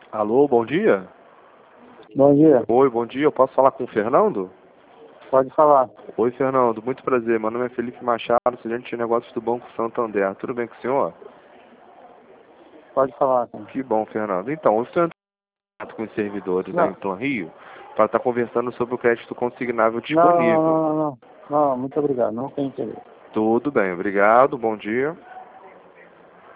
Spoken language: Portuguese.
Alô, bom dia? Bom dia, Oi, bom dia. Eu posso falar com o Fernando? pode falar. Oi, Fernando. Muito prazer. Meu nome é Felipe Machado, gerente de negócios do Banco Santander. Tudo bem com o senhor? Pode falar, cara. Que bom, Fernando. Então, eu estou em contato com os servidores da Não, Inton Rio para estar conversando sobre o crédito consignável não, não, disponível. não, não, não, não, muito obrigado, não tem interesse. Tudo bem, obrigado. Bom dia.